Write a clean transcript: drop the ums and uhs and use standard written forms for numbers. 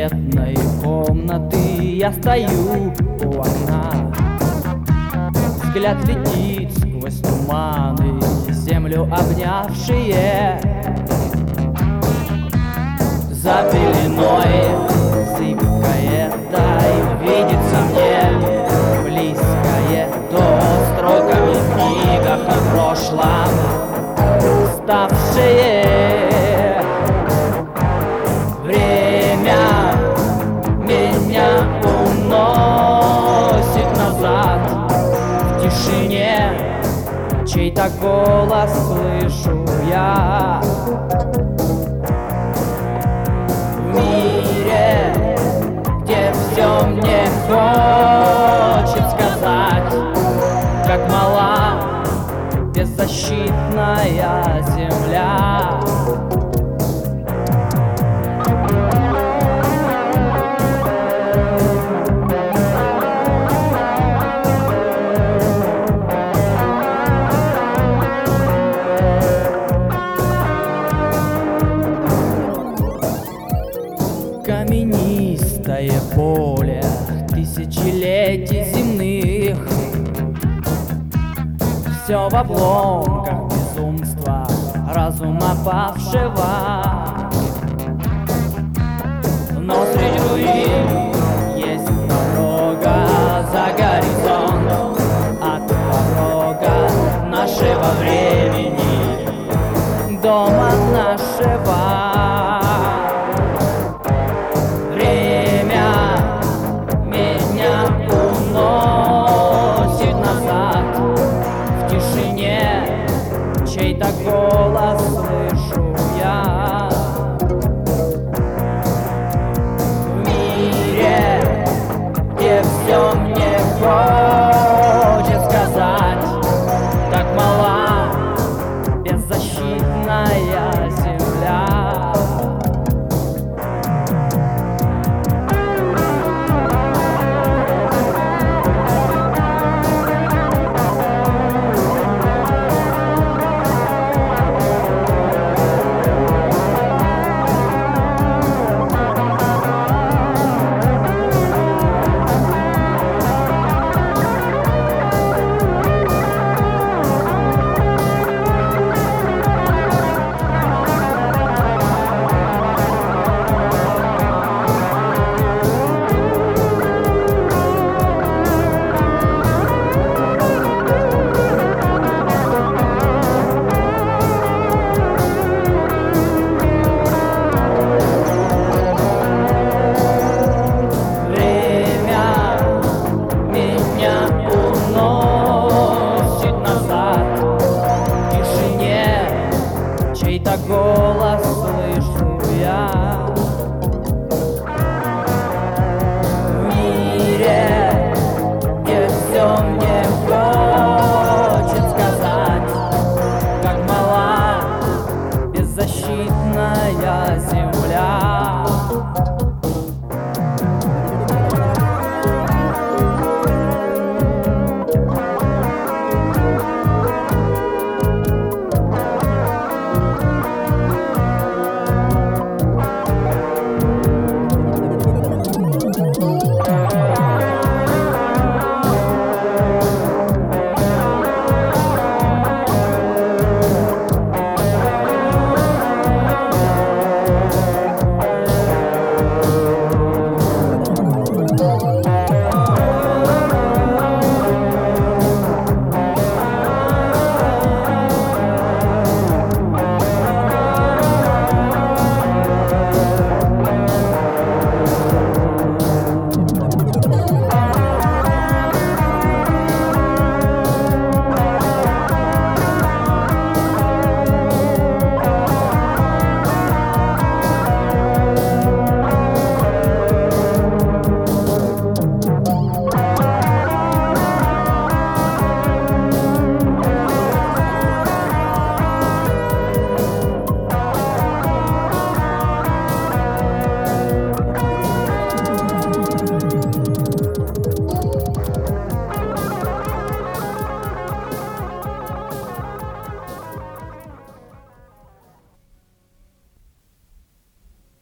бесцветной комнаты я стою у окна. Взгляд летит сквозь туманы, землю обнявшие. За пеленой зыбкое, дай видится мне близкое то строками в книгах о прошлом ставшие. Время меня уносит назад в тишине, чей-то голос слышу я. В мире, где все мне хочет сказать, как мала беззащитная земля. Каменистое поле тысячелетий земных, все в обломках безумства разума павшего. Но среди руин есть дорога за горизонт, от порога нашего времени, дома нашего. Чей-то голос слышу я. В мире, где все мне хочет сказать, как мала беззащитная земля. Чей-то голос слышу я.